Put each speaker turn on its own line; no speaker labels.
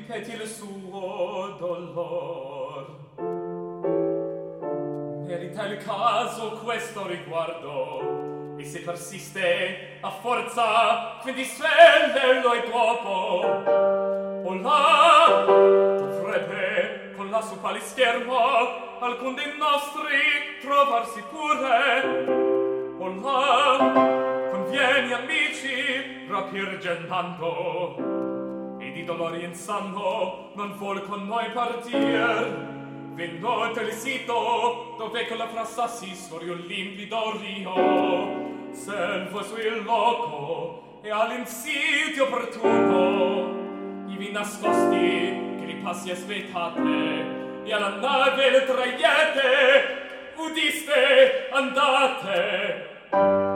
ripeti il suo dolor. Merita il caso questo riguardo, e se persiste a forza fin di svellelo e dopo, o là dovrebbe con la sua pali schermo alcun dei nostri trovarsi pure, o là conviene amici rapir gennando, e di dolori insanno non vuol con noi partir. Venuto il sito dove con la frassa si scorio limpido rio, servo sul loco e all'insito opportuno, ivi nascosti che li passi aspettate, e alla nave le traiete udiste andate.